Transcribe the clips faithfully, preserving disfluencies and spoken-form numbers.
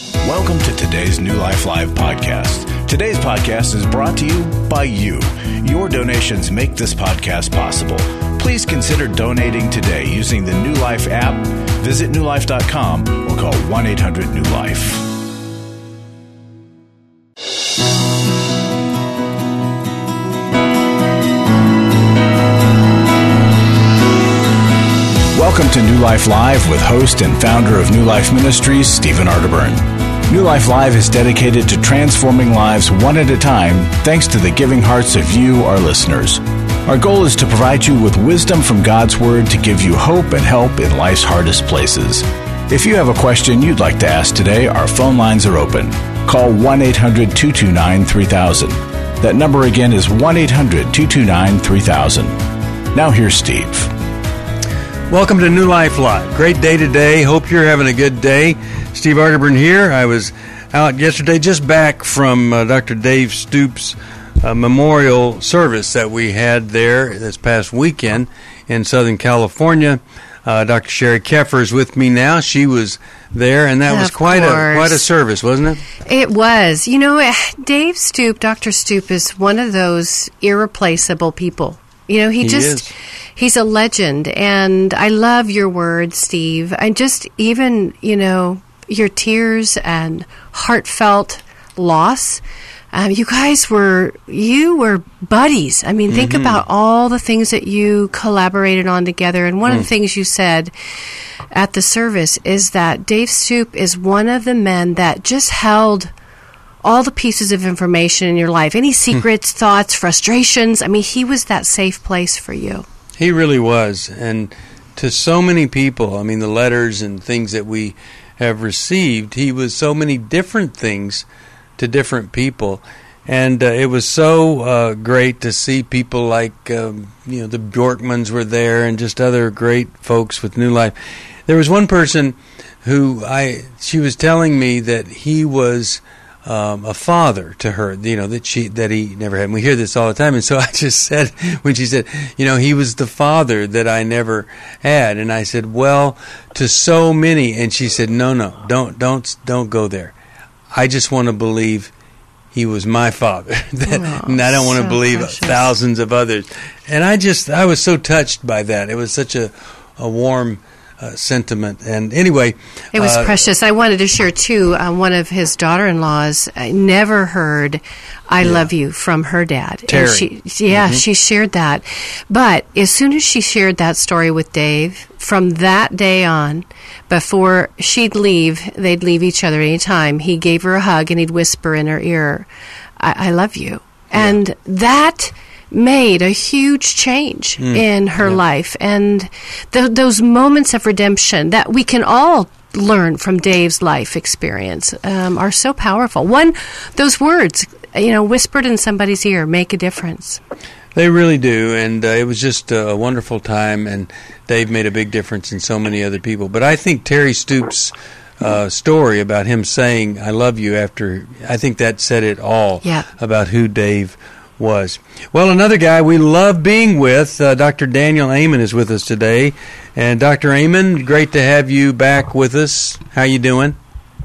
Welcome to today's New Life Live podcast. Today's podcast is brought to you by you. Your donations make this podcast possible. Please consider donating today using the New Life app. Visit new life dot com or call one eight hundred new life. Welcome to New Life Live with host and founder of New Life Ministries, Stephen Arterburn. New Life Live is dedicated to transforming lives one at a time thanks to the giving hearts of you, our listeners. Our goal is to provide you with wisdom from God's Word to give you hope and help in life's hardest places. If you have a question you'd like to ask today, our phone lines are open. Call one eight hundred two two nine three thousand. That number again is one eight hundred two two nine three thousand. Now here's Steve. Welcome to New Life Live. Great day today. Hope you're having a good day. Steve Arterburn here. I was out yesterday, just back from uh, Doctor Dave Stoops' uh, memorial service that we had there this past weekend in Southern California. Uh, Doctor Sherry Keffer is with me now. She was there, and that of was quite course. a quite a service, wasn't it? It was. You know, Dave Stoop, Doctor Stoop, is one of those irreplaceable people. You know, he, he just, is. he's a legend, and I love your words, Steve. I just, even, you know, your tears and heartfelt loss. Um, you guys were, you were buddies. I mean, mm-hmm. think about all the things that you collaborated on together. And one mm. of the things you said at the service is that Dave Stoop is one of the men that just held all the pieces of information in your life, any secrets, mm. thoughts, frustrations. I mean, he was that safe place for you. He really was. And to so many people, I mean, the letters and things that we have received, he was so many different things to different people. And uh, it was so uh, great to see people like, um, you know, the Bjorkmans were there and just other great folks with New Life. There was one person who I, she was telling me that he was Um, a father to her, you know, that she that he never had. And we hear this all the time. And so I just said, when she said, you know, he was the father that I never had. And I said, well, to so many. And she said, no, no, don't, don't, don't go there. I just want to believe he was my father. that, oh, and I don't want to so believe precious. thousands of others. And I just, I was so touched by that. It was such a, a warm Uh, sentiment. And anyway, it was uh, precious. I wanted to share too, uh, one of his daughter-in-laws I never heard I yeah. love you from her dad. Terry. And she, yeah, mm-hmm. she shared that. But as soon as she shared that story with Dave, from that day on, before she'd leave, they'd leave each other anytime, he gave her a hug and he'd whisper in her ear, I, I love you. Yeah. And that made a huge change mm, in her yeah. life. And th- those moments of redemption that we can all learn from Dave's life experience um, are so powerful. One, those words, you know, whispered in somebody's ear make a difference. They really do, and uh, it was just a wonderful time, and Dave made a big difference in so many other people. But I think Terry Stoops' uh, story about him saying, I love you after, I think that said it all yeah. about who Dave was. Well, another guy we love being with, uh, Doctor Daniel Amen is with us today. And Doctor Amen, great to have you back with us. How you doing?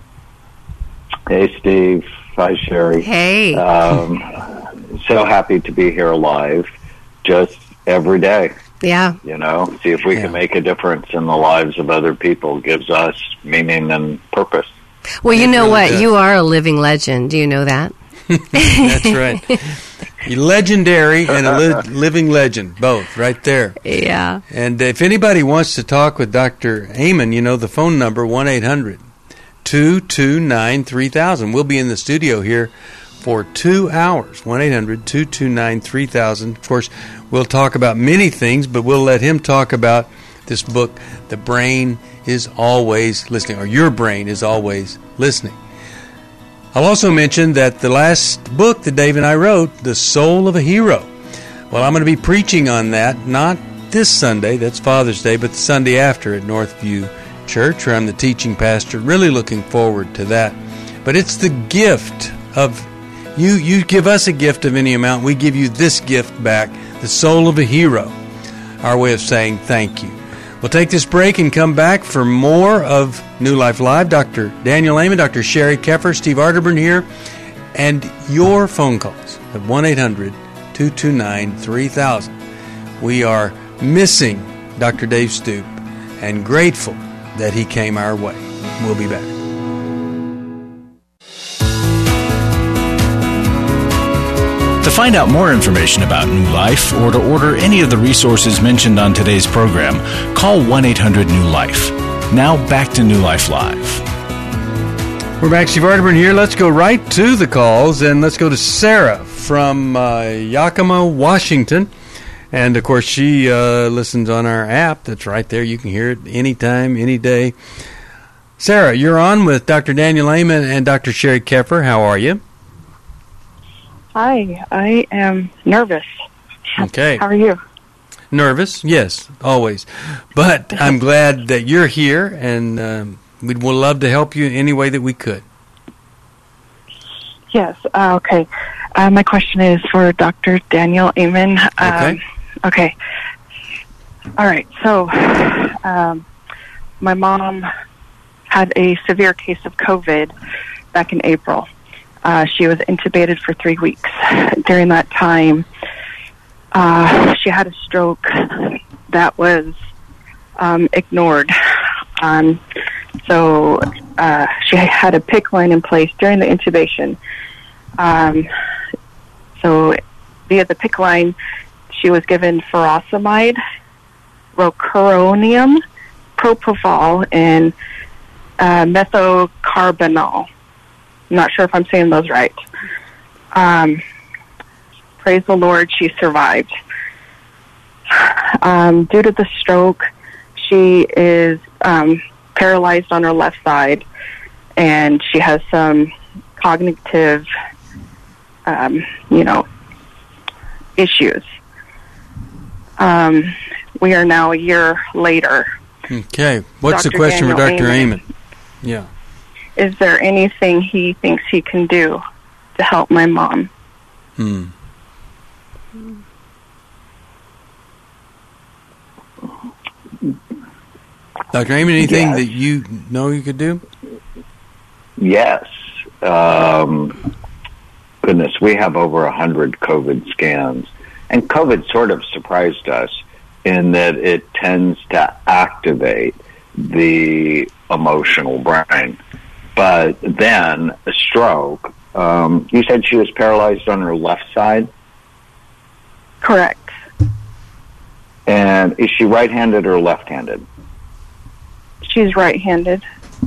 Hey, Steve. Hi, Sherry. Hey. Um, so happy to be here live, just every day. Yeah. You know, see if we yeah. can make a difference in the lives of other people. Gives us meaning and purpose. Well, you It know really what? does. You are a living legend. Do you know that? That's right. You're legendary and a li- living legend, both, right there. Yeah. And if anybody wants to talk with Doctor Amen, you know the phone number, one eight hundred two two nine three thousand. We'll be in the studio here for two hours, one eight hundred two two nine three thousand. Of course, we'll talk about many things, but we'll let him talk about this book, The Brain is Always Listening, or Your Brain is Always Listening. I'll also mention that the last book that Dave and I wrote, The Soul of a Hero. Well, I'm going to be preaching on that, not this Sunday, that's Father's Day, but the Sunday after at Northview Church, where I'm the teaching pastor. Really looking forward to that. But it's the gift of, you You give us a gift of any amount, we give you this gift back, The Soul of a Hero, our way of saying thank you. We'll take this break and come back for more of New Life Live. Doctor Daniel Amen, Doctor Sherry Keffer, Steve Arterburn here, and your phone calls at one eight hundred two two nine three thousand. We are missing Doctor Dave Stoop and grateful that he came our way. We'll be back. To find out more information about New Life or to order any of the resources mentioned on today's program, call one eight hundred new life. Now back to New Life Live. We're back. Steve Arterburn here. Let's go right to the calls, and let's go to Sarah from uh, Yakima, Washington. And, of course, she uh, listens on our app. That's right there. You can hear it anytime, any day. Sarah, you're on with Doctor Daniel Amen and Doctor Sherry Keffer. How are you? Hi, I am nervous. Okay. How are you? Nervous? Yes, always. But I'm glad that you're here, and um, we'd we'd love to help you in any way that we could. Yes, uh, okay. Uh, my question is for Doctor Daniel Amen. Um, Okay. Okay. All right, so um, my mom had a severe case of COVID back in April. Uh, she was intubated for three weeks. During that time, uh, she had a stroke that was um, ignored. Um, so uh, she had a PICC line in place during the intubation. Um, so via the PICC line, she was given furosemide, rocuronium, propofol, and uh, methocarbamol. I'm not sure if I'm saying those right. Um, praise the Lord, she survived. Um, due to the stroke, she is um, paralyzed on her left side, and she has some cognitive, um, you know, issues. Um, we are now a year later. Okay. What's Doctor the question Daniel for Doctor Amen. Amen? Yeah. Is there anything he thinks he can do to help my mom? Hmm. Doctor Amen, anything Yes. that you know you could do? Yes. Um, goodness, we have over a hundred COVID scans, and COVID sort of surprised us in that it tends to activate the emotional brain. But then a stroke. Um, you said she was paralyzed on her left side, Correct. and is she right-handed or left-handed? She's right-handed.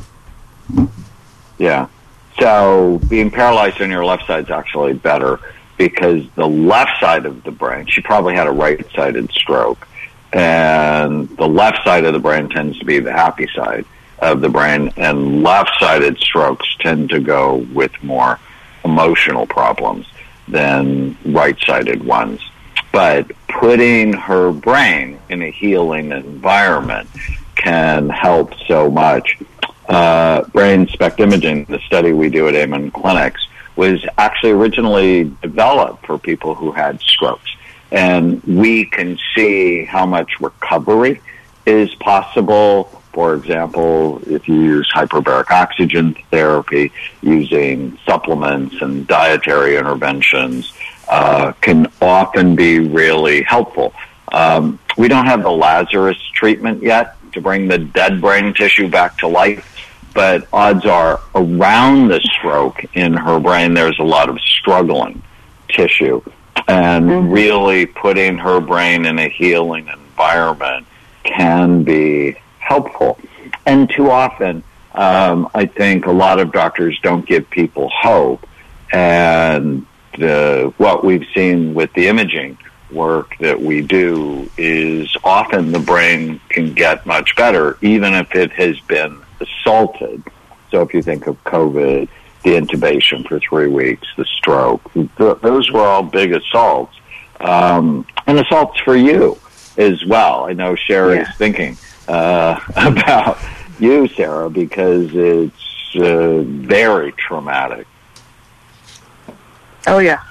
Yeah. So being paralyzed on your left side is actually better because the left side of the brain, she probably had a right-sided stroke, and the left side of the brain tends to be the happy side of the brain, and left-sided strokes tend to go with more emotional problems than right-sided ones. But putting her brain in a healing environment can help so much. Uh, brain SPECT imaging, the study we do at Amen Clinics, was actually originally developed for people who had strokes. And we can see how much recovery is possible. For example, if you use hyperbaric oxygen therapy, using supplements and dietary interventions uh, can often be really helpful. Um, we don't have the Lazarus treatment yet to bring the dead brain tissue back to life, but odds are around the stroke in her brain there's a lot of struggling tissue, and mm-hmm. really putting her brain in a healing environment can be helpful. And too often, um, I think a lot of doctors don't give people hope, and uh, what we've seen with the imaging work that we do is often the brain can get much better, even if it has been assaulted. So if you think of COVID, the intubation for three weeks, the stroke, th- those were all big assaults. Um, and assaults for you as well. I know Sherry's yeah. thinking uh, about you, Sarah, because it's uh, very traumatic. Oh, yeah.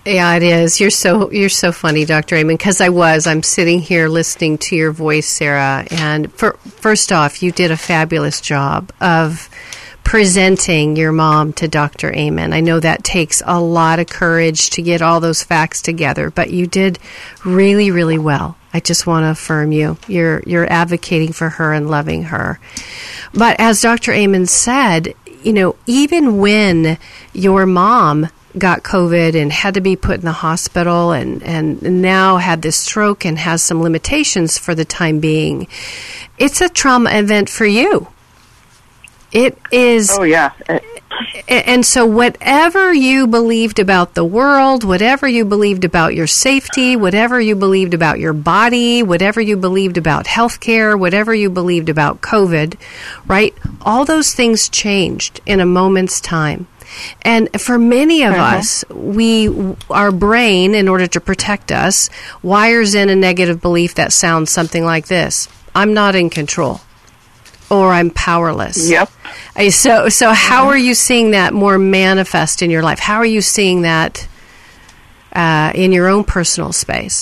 Yeah, it is. You're so you're so funny, Doctor Amen, because I was. I'm sitting here listening to your voice, Sarah, and for, first off, you did a fabulous job of presenting your mom to Doctor Amen. I know that takes a lot of courage to get all those facts together, but you did really, really well. I just want to affirm you. You're you're advocating for her and loving her. But as Doctor Amen said, you know, even when your mom got COVID and had to be put in the hospital and, and now had this stroke and has some limitations for the time being, it's a trauma event for you. It is. Oh, yeah. And so whatever you believed about the world, whatever you believed about your safety, whatever you believed about your body, whatever you believed about healthcare, whatever you believed about COVID, right? All those things changed in a moment's time. And for many of uh-huh. us, we, our brain, in order to protect us, wires in a negative belief that sounds something like this: I'm not in control, or I'm powerless. Yep. So, so how are you seeing that more manifest in your life? How are you seeing that uh, in your own personal space?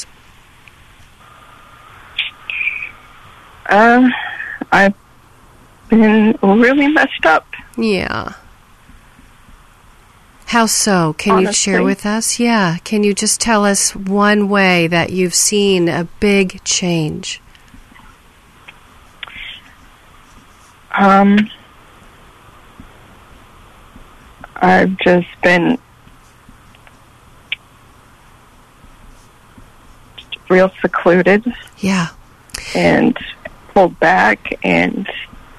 Uh, I've been really messed up. Yeah. How so? Can Honestly. you share with us? Yeah. Can you just tell us one way that you've seen a big change? Um, I've just been real secluded. Yeah. And pulled back and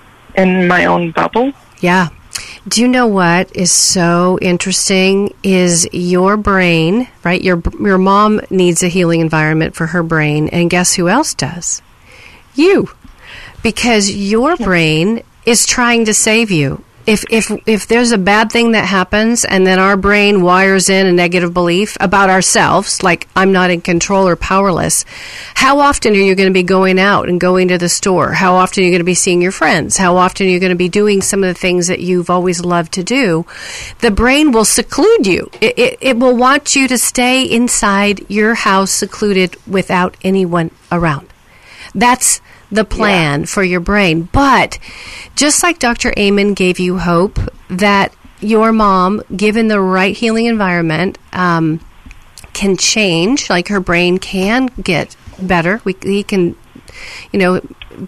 in my own bubble. Yeah. Do you know what is so interesting is your brain, right? Your your mom needs a healing environment for her brain, and guess who else does? You. Because your brain is trying to save you. If if if there's a bad thing that happens and then our brain wires in a negative belief about ourselves, like I'm not in control or powerless, how often are you going to be going out and going to the store? How often are you going to be seeing your friends? How often are you going to be doing some of the things that you've always loved to do? The brain will seclude you. It, it, it will want you to stay inside your house secluded without anyone around. That's the plan yeah. for your brain. But just like Doctor Amen gave you hope that your mom, given the right healing environment, um, can change, like her brain can get better. We, he can, you know,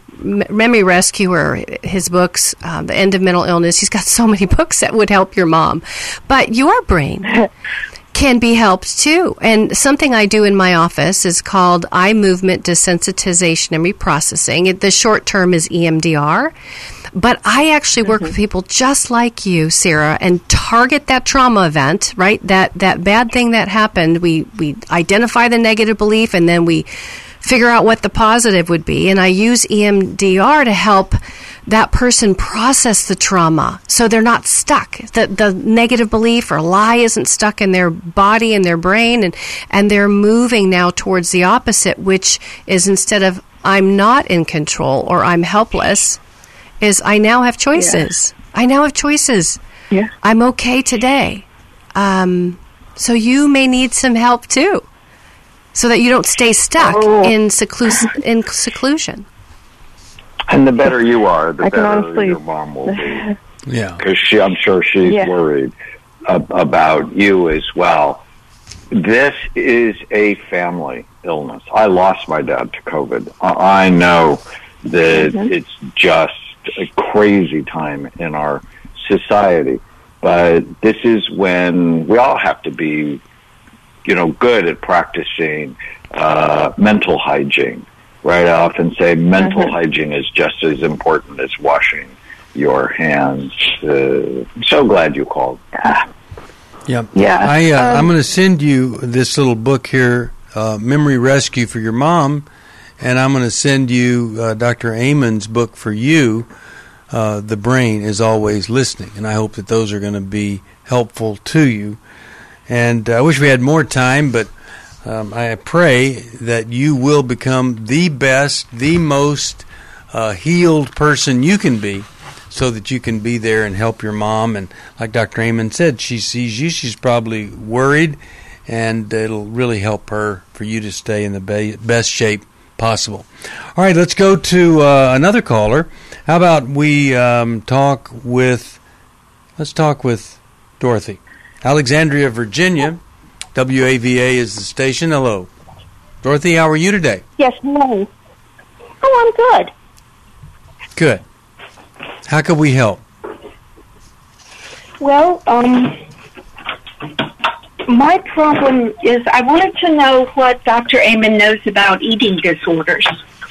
Memory Rescuer, his books, uh, The End of Mental Illness, he's got so many books that would help your mom. But your brain can be helped too. And something I do in my office is called eye movement desensitization and reprocessing. It, the short term is E M D R. But I actually work mm-hmm. with people just like you, Sarah, and target that trauma event, right? That that bad thing that happened. We we identify the negative belief, and then we figure out what the positive would be. And I use E M D R to help that person process the trauma so they're not stuck. The the negative belief or lie isn't stuck in their body and their brain, and, and they're moving now towards the opposite, which is instead of I'm not in control or I'm helpless, is I now have choices. Yeah. I now have choices. Yeah. I'm okay today. Um, so you may need some help too, so that you don't stay stuck oh. in, seclu- in seclusion. And the better you are, the I better honestly, your mom will be. Yeah. Because she, I'm sure she's yeah. worried ab- about you as well. This is a family illness. I lost my dad to COVID. I, I know that mm-hmm. it's just a crazy time in our society. But this is when we all have to be, you know, good at practicing uh, mental hygiene. Right, I often say mental mm-hmm. hygiene is just as important as washing your hands. Uh, I'm so glad you called. Yeah, yep. yeah. I, uh, um, I'm going to send you this little book here, uh, Memory Rescue for your mom, and I'm going to send you uh, Doctor Amen's book for you. Uh, the Brain is Always Listening, and I hope that those are going to be helpful to you. And I wish we had more time, but Um, I pray that you will become the best, the most uh, healed person you can be, so that you can be there and help your mom. And like Doctor Amen said, she sees you. She's probably worried, and it'll really help her for you to stay in the be- best shape possible. All right, let's go to uh, another caller. How about we um, talk with, let's talk with Dorothy. Alexandria, Virginia. W A V A is the station. Hello. Dorothy, how are you today? Yes, hello. Oh, I'm good. Good. How can we help? Well, um, my problem is I wanted to know what Doctor Amen knows about eating disorders.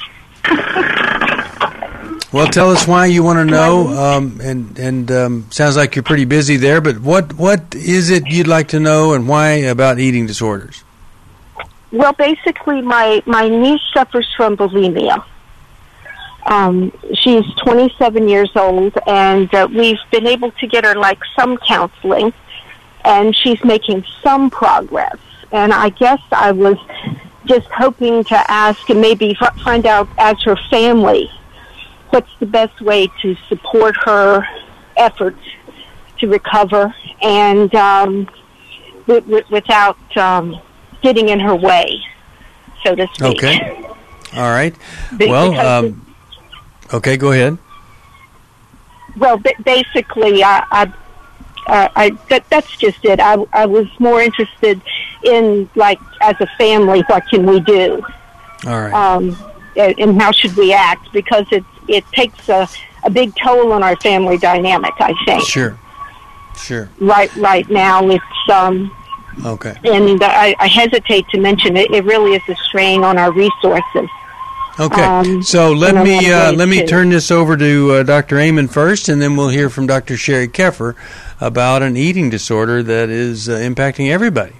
Well, tell us why you want to know, um, and and um, sounds like you're pretty busy there, but what what is it you'd like to know and why about eating disorders? Well, basically, my, my niece suffers from bulimia. Um, she's twenty-seven years old, and uh, we've been able to get her, like, some counseling, and she's making some progress. And I guess I was just hoping to ask and maybe f- find out, as her family, what's the best way to support her efforts to recover and um, w- w- without um, getting in her way, so to speak. Okay. All right. Well, um, okay, go ahead. Well, b- basically, I, I, uh, I that, that's just it. I, I was more interested in, like, as a family, what can we do? All right. Um, and, and how should we act? Because it it takes a, a big toll on our family dynamic, I think. Sure. Sure. Right, right now, it's um. Okay. And I, I hesitate to mention it. It really is a strain on our resources. Okay. Um, so let in a lot me of uh, ways, let me too. turn this over to uh, Doctor Amen first, and then we'll hear from Doctor Sherry Keffer about an eating disorder that is uh, impacting everybody.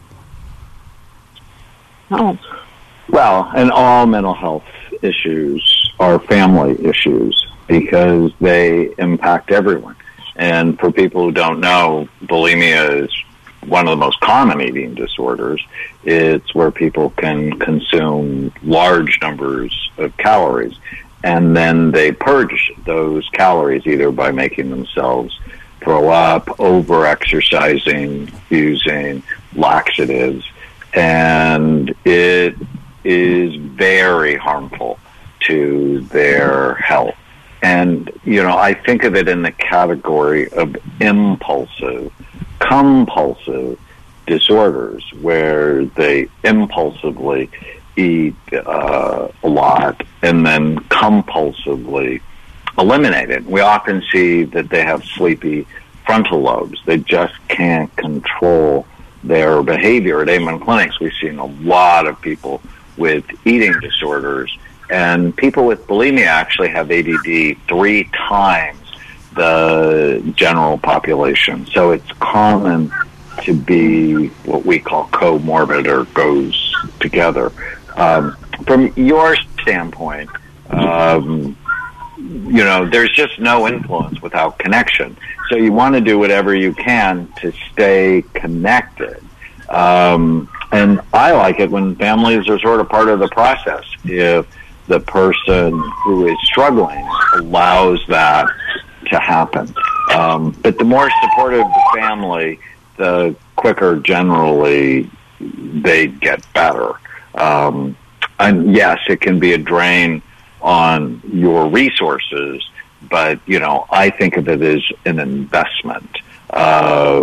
Oh. Well, and all mental health issues are family issues because they impact everyone. And for people who don't know, bulimia is one of the most common eating disorders. It's where people can consume large numbers of calories, and then they purge those calories either by making themselves throw up, over-exercising, using laxatives, and it is very harmful to their health. And, you know, I think of it in the category of impulsive, compulsive disorders where they impulsively eat uh, a lot and then compulsively eliminate it. We often see that they have sleepy frontal lobes. They just can't control their behavior. At Amen Clinics, we've seen a lot of people with eating disorders, and people with bulimia actually have A D D three times the general population. So it's common to be what we call comorbid or goes together. Um, from your standpoint, um, you know, there's just no influence without connection. So you want to do whatever you can to stay connected. Um, and I like it when families are sort of part of the process. If the person who is struggling allows that to happen. Um, but the more supportive the family, the quicker generally they get better. Um, and yes, it can be a drain on your resources, but, you know, I think of it as an investment. Uh,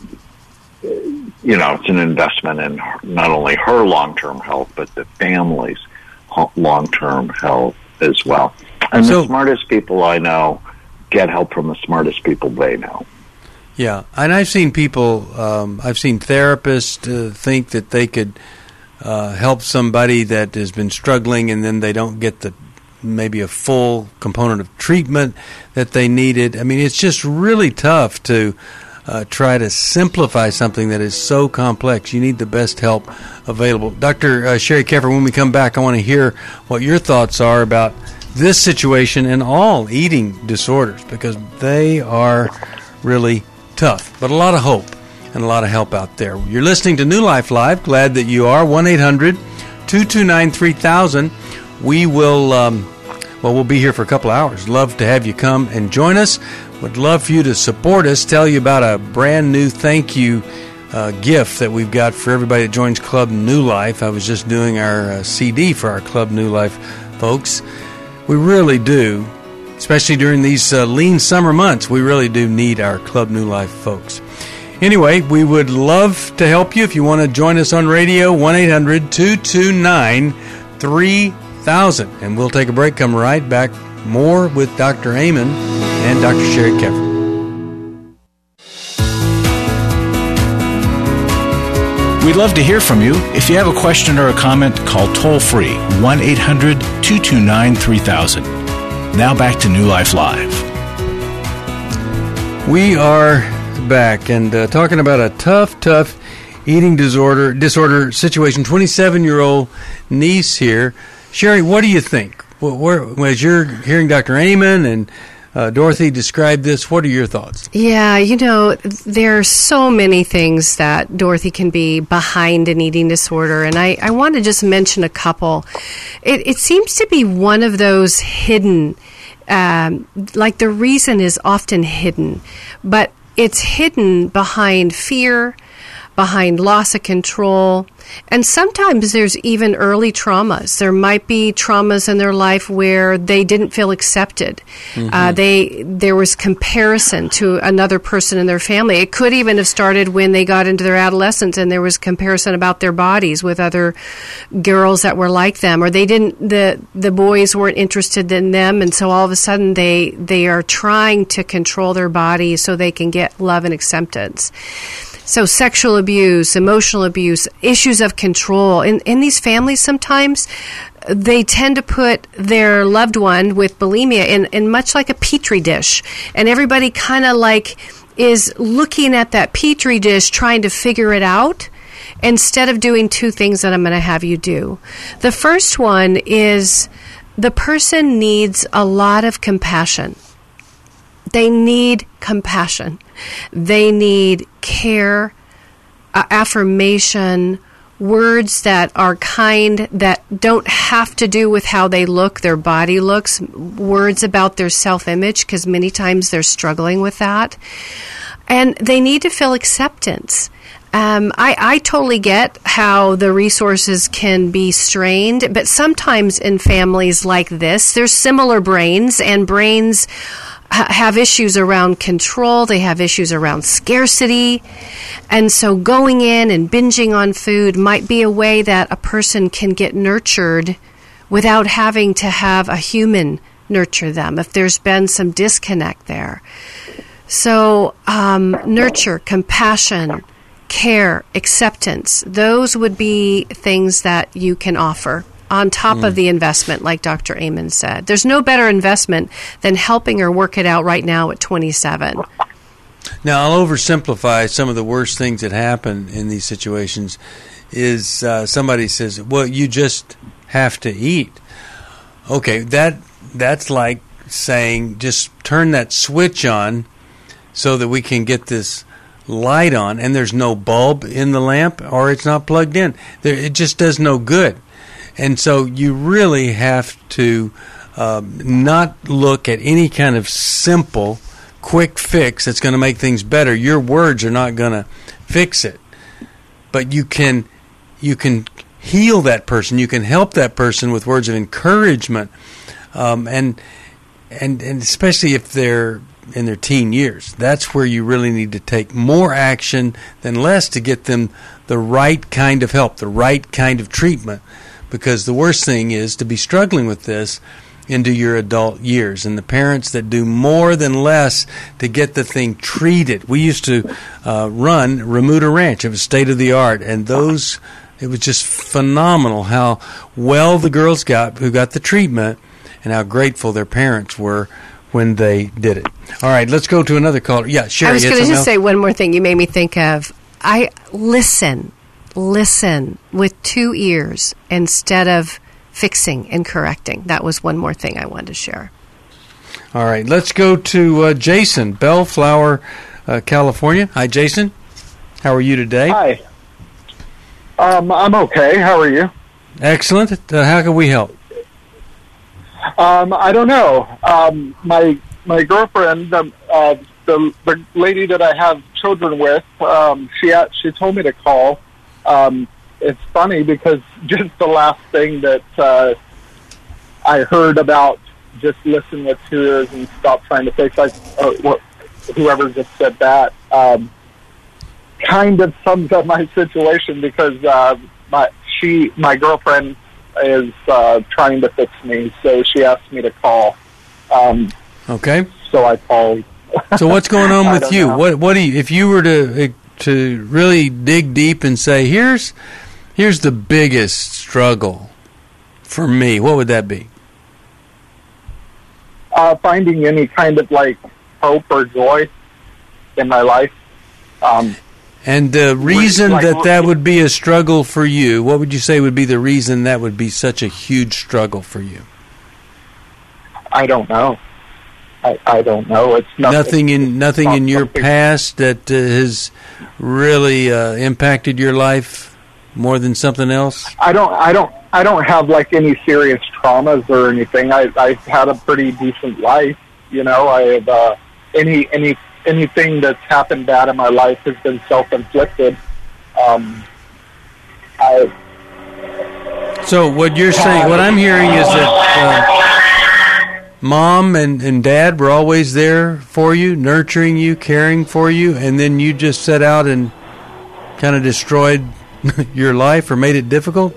you know, it's an investment in not only her long-term health, but the family's long-term health as well. And so, the smartest people I know get help from the smartest people they know. Yeah, and I've seen people, um, I've seen therapists uh, think that they could uh, help somebody that has been struggling, and then they don't get the maybe a full component of treatment that they needed. I mean, it's just really tough to uh, try to simplify something that is so complex. You need the best help available. Doctor Uh, Sherry Keffer, when we come back, I want to hear what your thoughts are about this situation and all eating disorders, because they are really tough, but a lot of hope and a lot of help out there. You're listening to New Life Live. Glad that you are. one eight hundred two two nine three thousand. We will, um, well, we'll be here for a couple hours. Love to have you come and join us. Would love for you to support us. Tell you about a brand new thank you uh, gift that we've got for everybody that joins Club New Life. I was just doing our uh, C D for our Club New Life folks. We really do, especially during these uh, lean summer months, we really do need our Club New Life folks. Anyway, we would love to help you if you want to join us on radio, one eight hundred two two nine three thousand. And we'll take a break, come right back, more with Doctor Amen and Doctor Sherry Keffer. We'd love to hear from you. If you have a question or a comment, call toll-free one eight hundred two two nine three thousand. Now back to New Life Live. We are back and uh, talking about a tough, tough eating disorder disorder situation. twenty-seven-year-old niece here. Sherry, what do you think? Well, where, as you're hearing Doctor Amen and uh, Dorothy describe this, what are your thoughts? Yeah, you know, there are so many things that Dorothy can be behind an eating disorder, and I, I want to just mention a couple. It, it seems to be one of those hidden, um, like the reason is often hidden, but it's hidden behind fear, behind loss of control, and sometimes there's even early traumas. There might be traumas in their life where they didn't feel accepted. Mm-hmm. Uh, they there was comparison to another person in their family. It could even have started when they got into their adolescence and there was comparison about their bodies with other girls that were like them, or they didn't the the boys weren't interested in them, and so all of a sudden they they are trying to control their body so they can get love and acceptance. So sexual abuse, emotional abuse, issues of control. In, in these families, sometimes they tend to put their loved one with bulimia in, in much like a petri dish. And everybody kind of like is looking at that petri dish trying to figure it out instead of doing two things that I'm going to have you do. The first one is the person needs a lot of compassion. They need compassion. They need care, uh, affirmation, words that are kind, that don't have to do with how they look, their body looks, words about their self-image, because many times they're struggling with that. And they need to feel acceptance. Um, I, I totally get how the resources can be strained, but sometimes in families like this, there's similar brains, and brains have issues around control, they have issues around scarcity, and so going in and binging on food might be a way that a person can get nurtured without having to have a human nurture them if there's been some disconnect there. So um, nurture, compassion, care, acceptance, those would be things that you can offer on top mm. of the investment, like Doctor Amen said. There's no better investment than helping her work it out right now at twenty-seven. Now, I'll oversimplify some of the worst things that happen in these situations is uh, somebody says, well, you just have to eat. Okay, that that's like saying just turn that switch on so that we can get this light on, and there's no bulb in the lamp or it's not plugged in. There, it just does no good. And so you really have to um, not look at any kind of simple, quick fix that's going to make things better. Your words are not going to fix it. But you can you can heal that person. You can help that person with words of encouragement, um, and and and especially if they're in their teen years. That's where you really need to take more action than less to get them the right kind of help, the right kind of treatment. Because the worst thing is to be struggling with this into your adult years. And the parents that do more than less to get the thing treated. We used to uh, run Remuda Ranch. It was state-of-the-art. And those, it was just phenomenal how well the girls got who got the treatment and how grateful their parents were when they did it. All right, let's go to another caller. Yeah, Sherry. I was going to just say one more thing you made me think of. I listen. Listen with two ears instead of fixing and correcting. That was one more thing I wanted to share. All right, let's go to uh, Jason, Bellflower, uh, California. Hi, Jason. How are you today? Hi. Um, I'm okay. How are you? Excellent. Uh, how can we help? Um, I don't know. Um, my my girlfriend, um, uh, the the lady that I have children with. Um, she she told me to call. Um, it's funny because just the last thing that uh, I heard about just listen with two ears and stop trying to fix, like uh, what, whoever just said that, um, kind of sums up my situation because uh, my she my girlfriend is uh, trying to fix me, so she asked me to call. Um, okay. So I called. So what's going on with you? Know. What what do you, if you were to to really dig deep and say, here's here's the biggest struggle for me, what would that be? Uh, finding any kind of like hope or joy in my life. Um, and the reason like, that that would be a struggle for you, what would you say would be the reason that would be such a huge struggle for you? I don't know. I, I don't know. It's nothing, nothing in nothing in your something. past that uh, has really uh, impacted your life more than something else. I don't. I don't. I don't have like any serious traumas or anything. I I've had a pretty decent life. You know, I have uh, any any anything that's happened bad in my life has been self-inflicted. Um, I. So what you're saying, what I'm hearing is that. Uh, Mom and, and Dad were always there for you, nurturing you, caring for you, and then you just set out and kind of destroyed your life or made it difficult?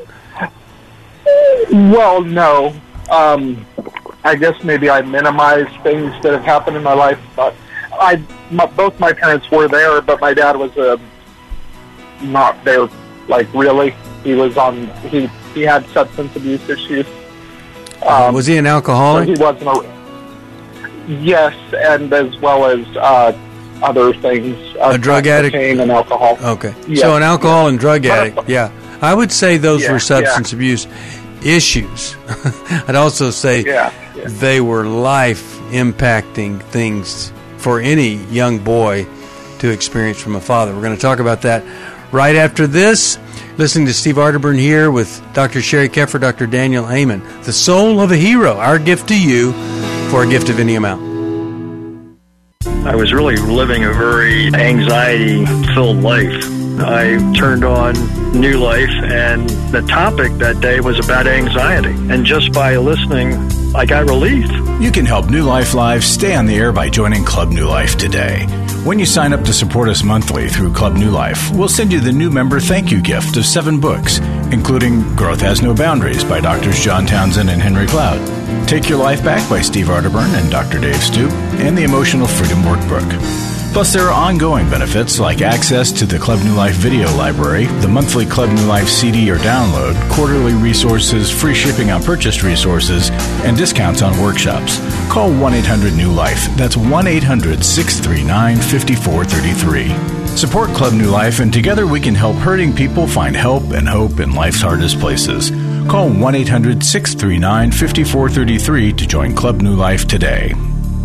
Well, no. Um, I guess maybe I minimize things that have happened in my life. But I, my, both my parents were there, but my dad was uh, not there, like, really. He was on, he, he had substance abuse issues. Um, was he an alcoholic? So he wasn't a, yes, and as well as uh, other things. Uh, a drug addict? Cocaine and alcohol. Okay. Yes. So an alcohol yes. and drug addict, yeah. I would say those yeah, were substance yeah. abuse issues. I'd also say yeah, yeah. they were life-impacting things for any young boy to experience from a father. We're going to talk about that right after this. Listening to Steve Arterburn here with Doctor Sherry Keffer, Doctor Daniel Amen. The soul of a hero, our gift to you for a gift of any amount. I was really living a very anxiety-filled life. I turned on New Life, and the topic that day was about anxiety. And just by listening, I got relief. You can help New Life Live stay on the air by joining Club New Life today. When you sign up to support us monthly through Club New Life, we'll send you the new member thank you gift of seven books, including Growth Has No Boundaries by Doctors John Townsend and Henry Cloud, Take Your Life Back by Steve Arterburn and Doctor Dave Stoop, and the Emotional Freedom Workbook. Plus, there are ongoing benefits like access to the Club New Life video library, the monthly Club New Life C D or download, quarterly resources, free shipping on purchased resources, and discounts on workshops. Call one eight hundred new life. That's one eight hundred six three nine five four three three. Support Club New Life, and together we can help hurting people find help and hope in life's hardest places. Call one eight hundred six three nine five four three three to join Club New Life today.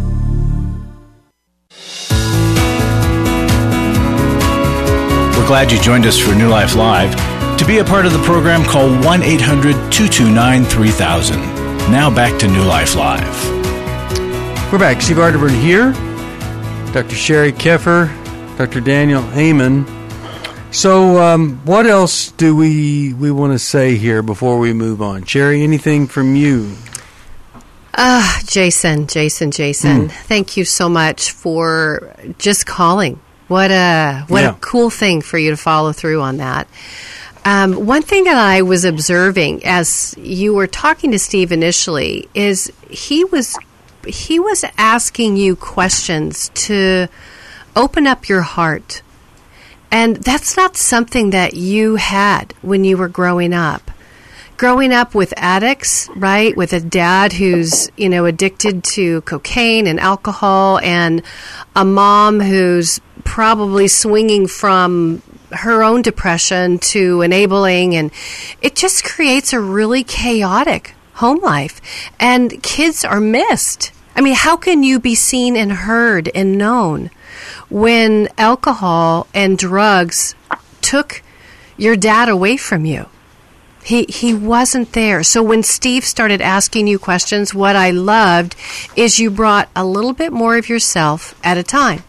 Glad you joined us for New Life Live. To be a part of the program, call one eight hundred two two nine three thousand. Now back to New Life Live. We're back. Steve Arterburn here. Doctor Sherry Keffer, Doctor Daniel Amen. So um, what else do we, we want to say here before we move on? Sherry, anything from you? Ah, uh, Jason, Jason, Jason, mm. thank you so much for just calling. What a what yeah. a cool thing for you to follow through on that. Um, one thing that I was observing as you were talking to Steve initially is he was he was asking you questions to open up your heart. And that's not something that you had when you were growing up. Growing up with addicts, right, with a dad who's, you know, addicted to cocaine and alcohol, and a mom who's probably swinging from her own depression to enabling, and it just creates a really chaotic home life. And kids are missed. I mean, how can you be seen and heard and known when alcohol and drugs took your dad away from you? He he wasn't there. So when Steve started asking you questions, what I loved is you brought a little bit more of yourself at a time.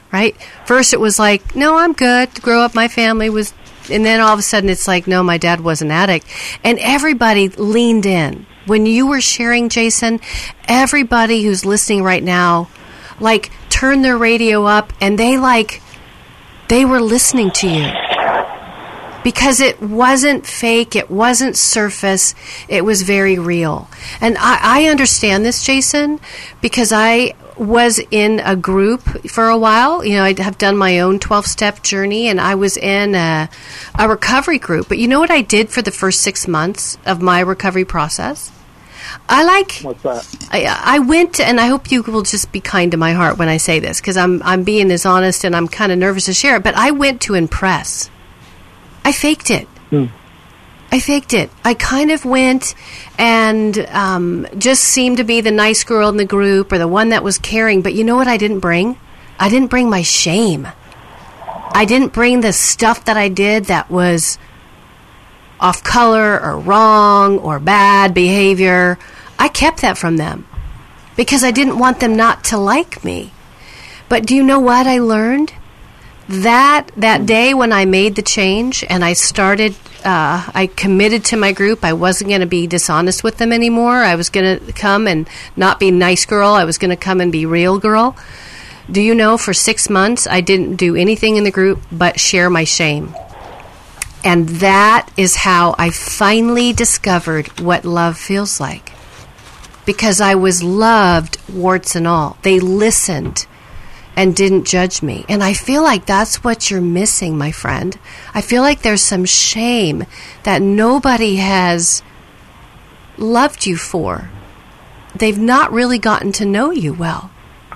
right? First it was like, no, I'm good. Grow up, my family was, and then all of a sudden it's like, no, my dad was an addict. And everybody leaned in. When you were sharing, Jason, everybody who's listening right now, like, turned their radio up and they, like, they were listening to you. Because it wasn't fake, it wasn't surface, it was very real. And I, I understand this, Jason, because I was in a group for a while. You know, I have done my own twelve-step journey, and I was in a, a recovery group. But you know what I did for the first six months of my recovery process? I like. What's that? I, I went, and I hope you will just be kind to my heart when I say this, because I'm I'm being as honest, and I'm kind of nervous to share it. But I went to impress. I faked it. Hmm. I faked it. I kind of went and um, just seemed to be the nice girl in the group or the one that was caring. But you know what I didn't bring? I didn't bring my shame. I didn't bring the stuff that I did that was off color or wrong or bad behavior. I kept that from them because I didn't want them not to like me. But do you know what I learned? That that day when I made the change and I started, uh, I committed to my group. I wasn't going to be dishonest with them anymore. I was going to come and not be nice girl. I was going to come and be real girl. Do you know, for six months, I didn't do anything in the group but share my shame. And that is how I finally discovered what love feels like. Because I was loved, warts and all. They listened and didn't judge me. And I feel like that's what you're missing, my friend. I feel like there's some shame that nobody has loved you for. They've not really gotten to know you well.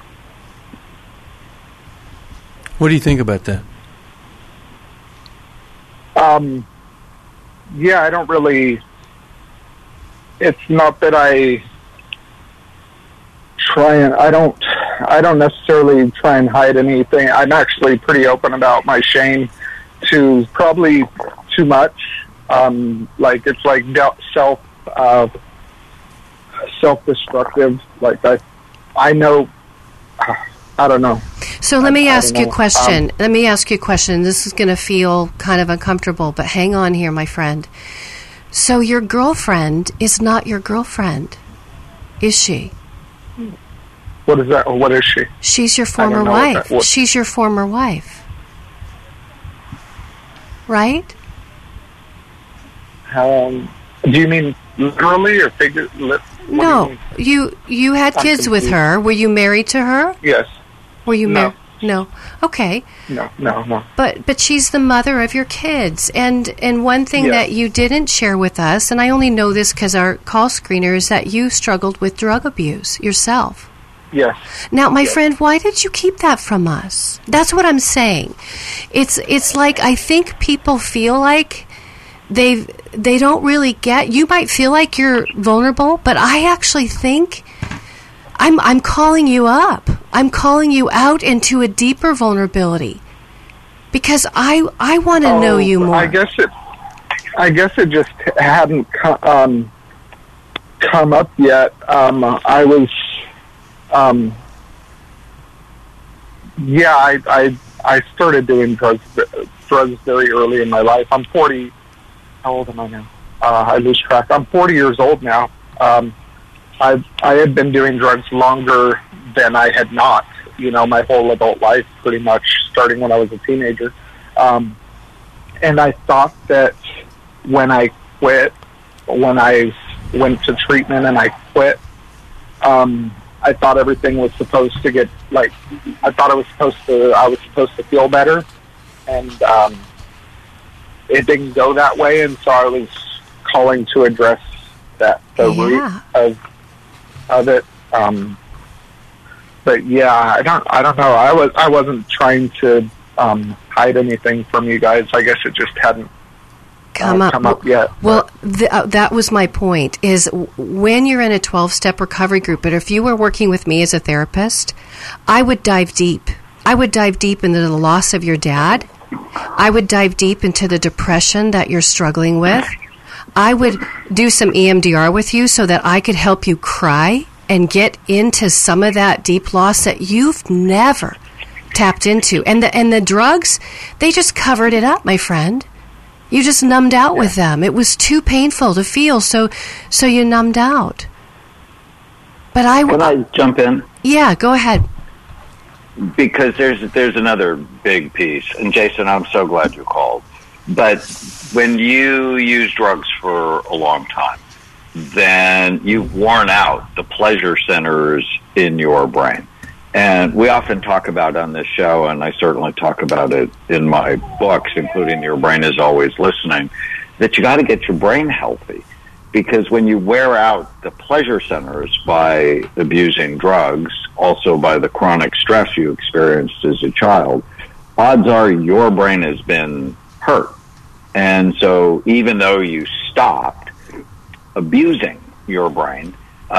What do you think about that? Um, yeah, I don't really, it's not that I try and, I don't, I don't necessarily try and hide anything. I'm actually pretty open about my shame, to probably too much. Um, like, it's like self, uh, self-destructive. Like, I, I know, I don't know. So let me I, ask I you a question. Um, let me ask you a question. This is going to feel kind of uncomfortable, but hang on here, my friend. So your girlfriend is not your girlfriend, is she? What is that? What is she? She's your former wife. That, She's your former wife. Right? Um, do you mean literally or figuratively? No. You, you you had I'm kids confused. With her. Were you married to her? Yes. Were you no. married? No. Okay. No, no, no. But but she's the mother of your kids. And and one thing yes. that you didn't share with us, and I only know this because our call screener, is that you struggled with drug abuse yourself. Yes. Now, my yes. friend, why did you keep that from us? That's what I'm saying. It's it's like I think people feel like they they don't really get. You might feel like you're vulnerable, but I actually think I'm I'm calling you up. I'm calling you out into a deeper vulnerability because I I want to oh, know you more. I guess it I guess it just hadn't um, come up yet. Um, I was. Um, yeah, I, I I started doing drugs drugs very early in my life. I'm forty. How old am I now? Uh, I lose track. I'm forty years old now. Um, I I had been doing drugs longer than I had not. You know, my whole adult life, pretty much, starting when I was a teenager. Um, and I thought that when I quit, when I went to treatment and I quit. Um, I thought everything was supposed to get, like, I thought it was supposed to, I was supposed to feel better, and um, it didn't go that way, and so I was calling to address that, the yeah. root of, of it. Um, but yeah, I don't, I don't know. I was, I wasn't trying to um, hide anything from you guys. I guess it just hadn't come uh, up, come up yet. Well, th- uh, that was my point, is when you're in a twelve-step recovery group, but if you were working with me as a therapist, I would dive deep. I would dive deep into the loss of your dad. I would dive deep into the depression that you're struggling with. I would do some E M D R with you so that I could help you cry and get into some of that deep loss that you've never tapped into. And the, and the drugs, they just covered it up, my friend. You just numbed out yeah. with them. It was too painful to feel, so so you numbed out. But I Can I jump in? Yeah, go ahead. Because there's there's another big piece, and Jason, I'm so glad you called. But when you use drugs for a long time, then you've worn out the pleasure centers in your brain. And we often talk about on this show, and I certainly talk about it in my books, including Your Brain is Always Listening, that you got to get your brain healthy. Because when you wear out the pleasure centers by abusing drugs, also by the chronic stress you experienced as a child, odds are your brain has been hurt. And so even though you stopped abusing your brain,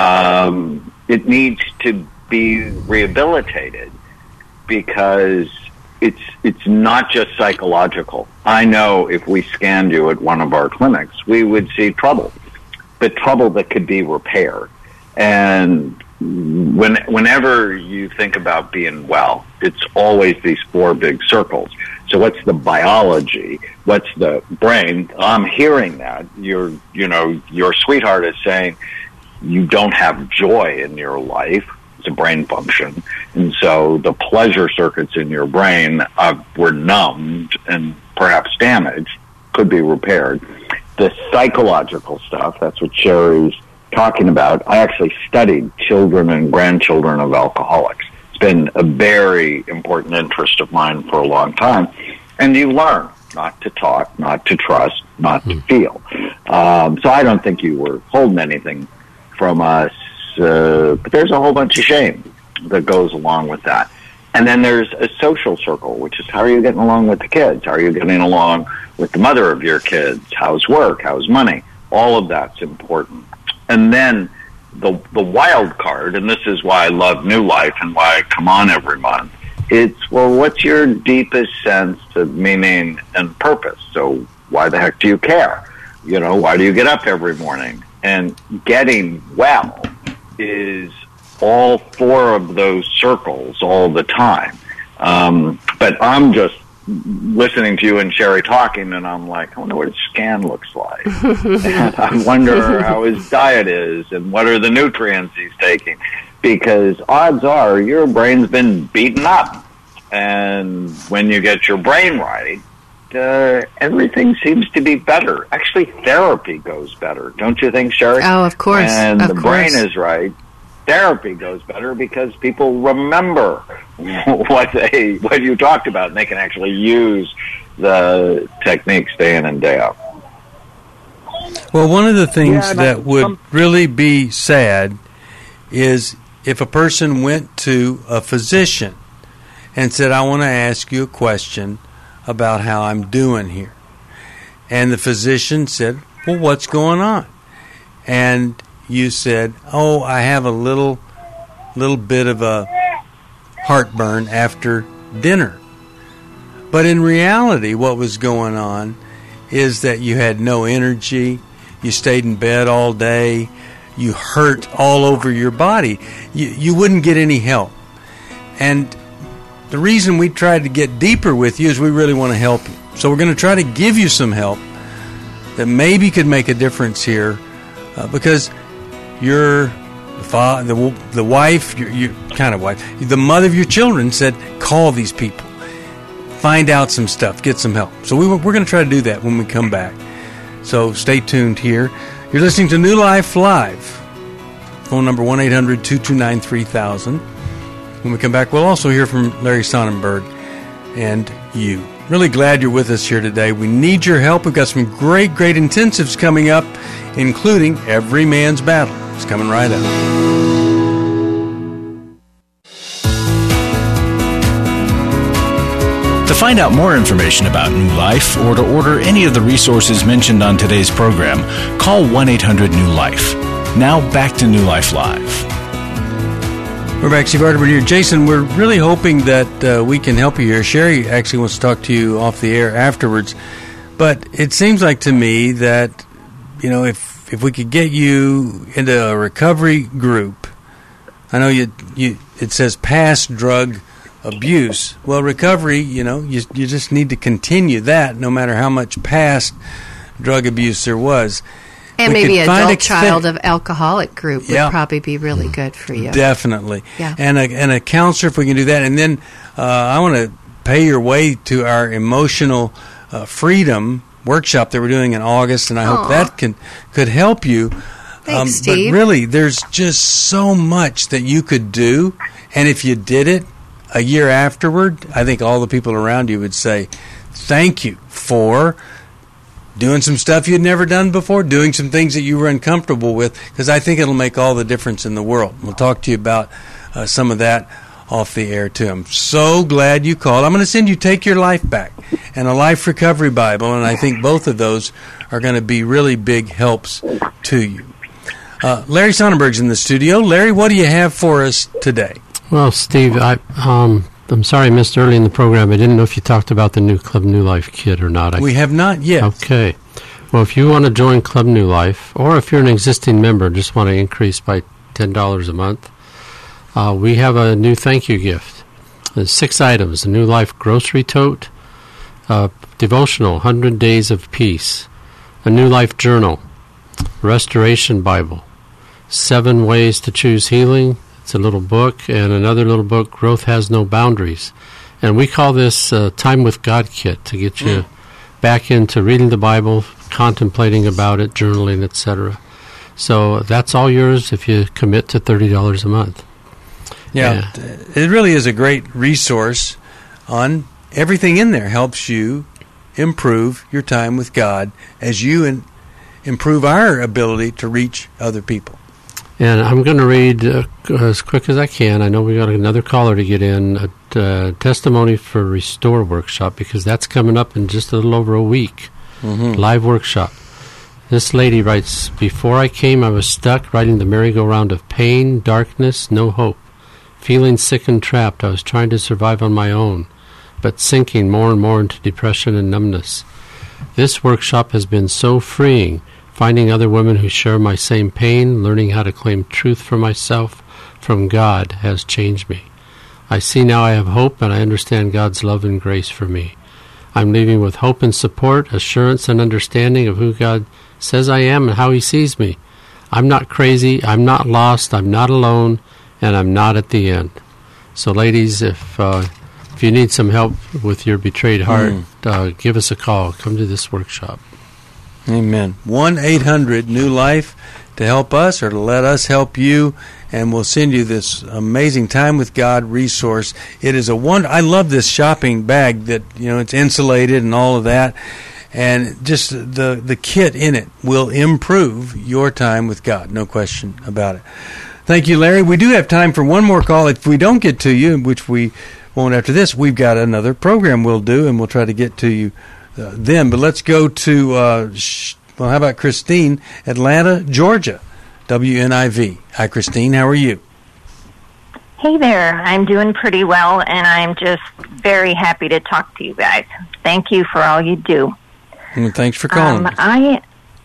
um, it needs to be rehabilitated, because it's it's not just psychological. I know if we scanned you at one of our clinics, we would see trouble, but trouble that could be repaired. And when whenever you think about being well, it's always these four big circles. So what's the biology? What's the brain? I'm hearing that. Your you know, your sweetheart is saying you don't have joy in your life. It's a brain function. And so the pleasure circuits in your brain uh, were numbed and perhaps damaged, could be repaired. The psychological stuff, that's what Sherry's talking about. I actually studied children and grandchildren of alcoholics. It's been a very important interest of mine for a long time. And you learn not to talk, not to trust, not to feel. Um, so I don't think you were holding anything from us. Uh, but there's a whole bunch of shame that goes along with that. And then there's a social circle, which is how are you getting along with the kids? How are you getting along with the mother of your kids? How's work? How's money? All of that's important. And then the the wild card, and this is why I love New Life and why I come on every month, it's, well, what's your deepest sense of meaning and purpose? So why the heck do you care? You know, why do you get up every morning? And getting well is all four of those circles all the time. Um, but I'm just listening to you and Sherry talking, and I'm like, I wonder what his scan looks like. And I wonder how his diet is and what are the nutrients he's taking. Because odds are your brain's been beaten up. And when you get your brain right, Uh, everything seems to be better. Actually, therapy goes better. Don't you think, Sherry? Oh, of course. And of the course. brain is right. Therapy goes better because people remember what they what you talked about, and they can actually use the techniques day in and day out. Well, one of the things Yeah, that I, would um, really be sad is if a person went to a physician and said, I want to ask you a question about how I'm doing here. And the physician said, well, what's going on? And you said, oh, I have a little little bit of a heartburn after dinner. But in reality, what was going on is that you had no energy, you stayed in bed all day, you hurt all over your body. You, you wouldn't get any help. And the reason we tried to get deeper with you is we really want to help you. So we're going to try to give you some help that maybe could make a difference here, uh, because you're the, fa- the the wife, your, your kind of wife, the mother of your children said, call these people, find out some stuff, get some help. So we, we're going to try to do that when we come back. So stay tuned here. You're listening to New Life Live. Phone number one eight hundred two two nine three thousand. When we come back, we'll also hear from Larry Sonnenberg and you. Really glad you're with us here today. We need your help. We've got some great, great intensives coming up, including Every Man's Battle. It's coming right up. To find out more information about New Life or to order any of the resources mentioned on today's program, call one eight hundred new life. Now back to New Life Live. We're back, Steve Arterburn here. Jason, we're really hoping that uh, we can help you here. Sherry actually wants to talk to you off the air afterwards. But it seems like to me that, you know, if if we could get you into a recovery group, I know you, you it says past drug abuse. Well, recovery, you know, you you just need to continue that no matter how much past drug abuse there was. And We maybe could an find adult extent- child of alcoholic group would Yeah. probably be really good for you. Definitely. Yeah. And a, and a counselor, if we can do that. And then uh, I want to pay your way to our emotional uh, freedom workshop that we're doing in August, and I Aw. hope that can could help you. Thanks, Steve. But really, there's just so much that you could do, and if you did it a year afterward, I think all the people around you would say, thank you for doing some stuff you'd never done before, doing some things that you were uncomfortable with, because I think it'll make all the difference in the world. We'll talk to you about uh, some of that off the air, too. I'm so glad you called. I'm going to send you Take Your Life Back and a Life Recovery Bible, and I think both of those are going to be really big helps to you. Uh, Larry Sonnenberg's in the studio. Larry, what do you have for us today? Well, Steve, I, um, I'm sorry I missed early in the program. I didn't know if you talked about the new Club New Life kit or not. I, We have not yet. Okay. Well, if you want to join Club New Life, or if you're an existing member and just want to increase by ten dollars a month, uh, we have a new thank you gift. There's six items: a New Life grocery tote, uh, devotional, one hundred Days of Peace, a New Life journal, Restoration Bible, Seven Ways to Choose Healing. It's a little book, and another little book, Growth Has No Boundaries. And we call this uh, Time with God kit to get you mm. back into reading the Bible, contemplating about it, journaling, et cetera. So that's all yours if you commit to thirty dollars a month. Yeah, yeah, it really is a great resource on everything in there. Helps you improve your time with God as you in, improve our ability to reach other people. And I'm going to read uh, as quick as I can. I know we got another caller to get in, a uh, testimony for Restore Workshop, because that's coming up in just a little over a week. Mm-hmm. Live workshop. This lady writes, before I came, I was stuck riding the merry-go-round of pain, darkness, no hope. Feeling sick and trapped, I was trying to survive on my own, but sinking more and more into depression and numbness. This workshop has been so freeing. Finding other women who share my same pain, learning how to claim truth for myself from God has changed me. I see now I have hope, and I understand God's love and grace for me. I'm leaving with hope and support, assurance and understanding of who God says I am and how He sees me. I'm not crazy, I'm not lost, I'm not alone, and I'm not at the end. So ladies, if uh, if you need some help with your betrayed heart, mm. uh, give us a call. Come to this workshop. Amen. one eight hundred new life to help us or to let us help you, and we'll send you this amazing Time with God resource. It is a wonder. I love this shopping bag that, you know, it's insulated and all of that, and just the the kit in it will improve your time with God. No question about it. Thank you, Larry. We do have time for one more call. If we don't get to you, which we won't after this, we've got another program we'll do, and we'll try to get to you uh, then. But let's go to, uh, sh- well, how about Christine, Atlanta, Georgia, W N I V. Hi, Christine. How are you? Hey there. I'm doing pretty well, and I'm just very happy to talk to you guys. Thank you for all you do. And thanks for calling. Um, I,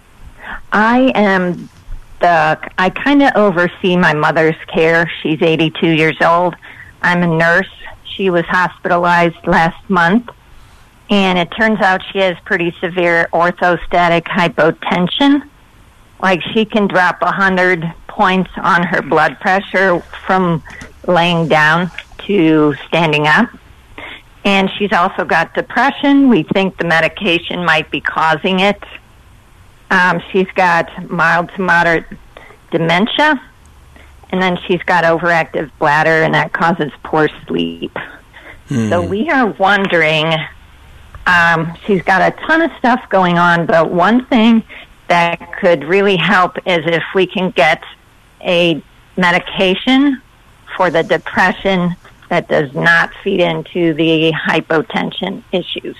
I am... The, I kind of oversee my mother's care. She's eighty-two years old. I'm a nurse. She was hospitalized last month, and it turns out she has pretty severe orthostatic hypotension. Like, she can drop one hundred points on her blood pressure from laying down to standing up. And she's also got depression. We think the medication might be causing it. Um, she's got mild to moderate dementia, and then she's got overactive bladder, and that causes poor sleep. Hmm. So we are wondering, um, she's got a ton of stuff going on, but one thing that could really help is if we can get a medication for the depression that does not feed into the hypotension issues.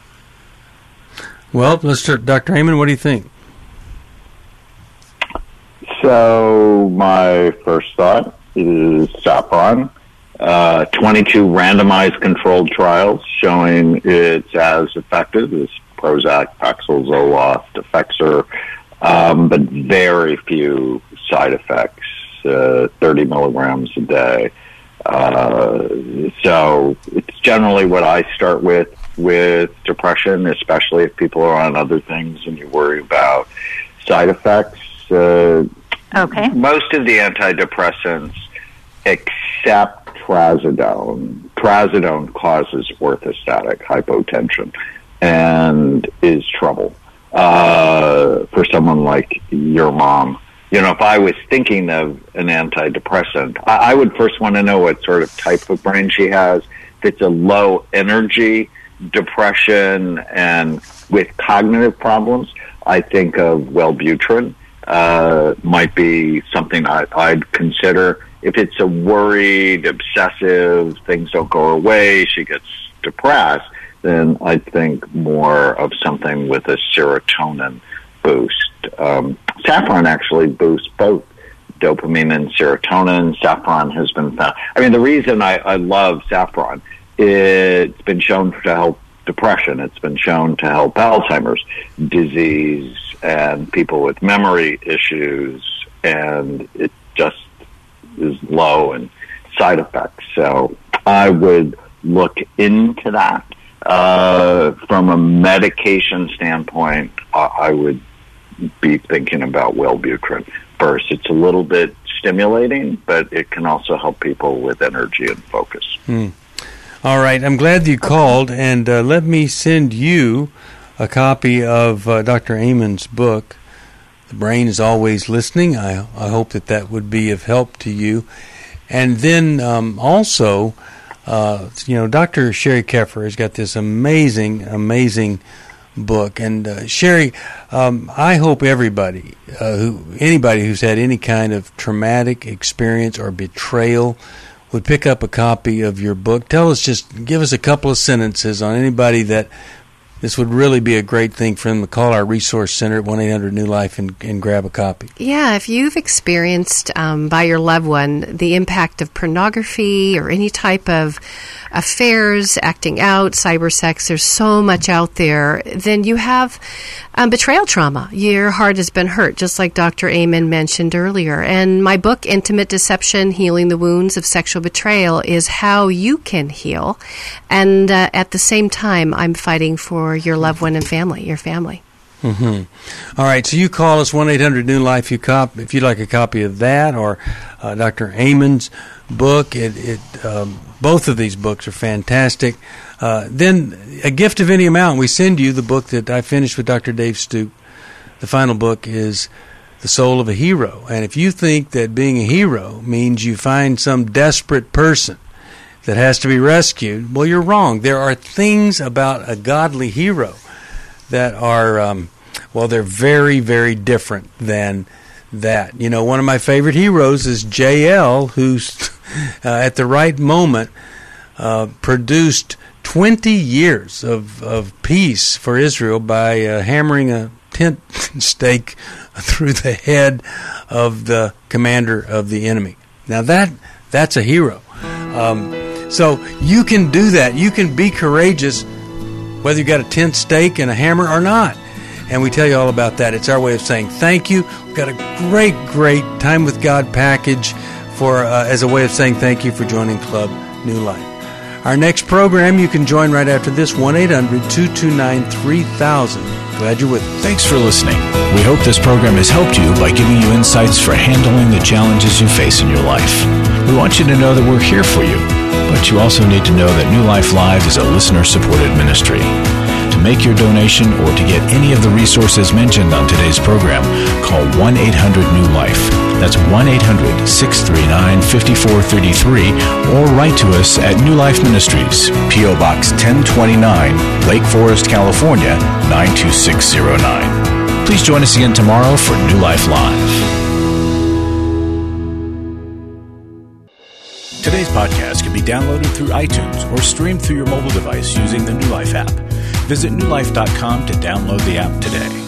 Well, let's start. Doctor Heyman, what do you think? So my first thought is Sapron. Uh, twenty-two randomized controlled trials showing it's as effective as Prozac, Paxil, Zoloft, Effexor, um, but very few side effects, uh, thirty milligrams a day. Uh, so it's generally what I start with with depression, especially if people are on other things and you worry about side effects. Uh, okay. Most of the antidepressants, except trazodone, trazodone causes orthostatic hypotension and is trouble uh, for someone like your mom. You know, if I was thinking of an antidepressant, I, I would first want to know what sort of type of brain she has. If it's a low energy depression and with cognitive problems, I think of Wellbutrin uh, might be something I, I'd consider. If it's a worried, obsessive, things don't go her way, she gets depressed, then I think more of something with a serotonin boost. Um, saffron actually boosts both dopamine and serotonin. Saffron has been found. I mean, the reason I, I love saffron, it's been shown to help depression. It's been shown to help Alzheimer's disease and people with memory issues, and it just is low in side effects. So I would look into that. Uh, from a medication standpoint, uh, I would be thinking about Wellbutrin first. It's a little bit stimulating, but it can also help people with energy and focus. Hmm. All right. I'm glad you called, and uh, let me send you a copy of uh, Doctor Amen's book, The Brain is Always Listening. I, I hope that that would be of help to you. And then um, also, uh, you know, Doctor Sherry Keffer has got this amazing, amazing book. And uh, Sherry, um, I hope everybody, uh, who anybody who's had any kind of traumatic experience or betrayal would pick up a copy of your book. Tell us, just give us a couple of sentences on anybody that this would really be a great thing for them to call our resource center at one eight hundred new life and, and grab a copy. Yeah, if you've experienced um, by your loved one the impact of pornography or any type of affairs, acting out, cyber sex, there's so much out there, then you have um, betrayal trauma. Your heart has been hurt, just like Doctor Amen mentioned earlier. And my book, Intimate Deception, Healing the Wounds of Sexual Betrayal, is how you can heal. And uh, at the same time, I'm fighting for your loved one and family, your family. Mm-hmm. All right, so you call us one eight hundred new life you cop if you'd like a copy of that or uh, Doctor Amen's book. It, it um, both of these books are fantastic. Uh, then a gift of any amount, we send you the book that I finished with Doctor Dave Stoop. The final book is The Soul of a Hero. And if you think that being a hero means you find some desperate person that has to be rescued, well, you're wrong. There are things about a godly hero that are, um, well, they're very, very different than that. You know, one of my favorite heroes is J L, who's uh, at the right moment uh, produced twenty years of, of peace for Israel by uh, hammering a tent stake through the head of the commander of the enemy. Now that that's a hero. Um, so you can do that. You can be courageous whether you got a tent stake and a hammer or not. And we tell you all about that. It's our way of saying thank you. We've got a great, great Time with God package for uh, as a way of saying thank you for joining Club New Life. Our next program you can join right after this, one eight hundred two two nine three thousand. Glad you're with us. Thanks for listening. We hope this program has helped you by giving you insights for handling the challenges you face in your life. We want you to know that we're here for you, but you also need to know that New Life Live is a listener-supported ministry. To make your donation or to get any of the resources mentioned on today's program, call one eight hundred new life. That's one eight hundred six three nine five four three three or write to us at New Life Ministries, P O Box ten twenty-nine, Lake Forest, California, nine two six zero nine. Please join us again tomorrow for New Life Live. Today's podcast can be downloaded through iTunes or streamed through your mobile device using the New Life app. Visit new life dot com to download the app today.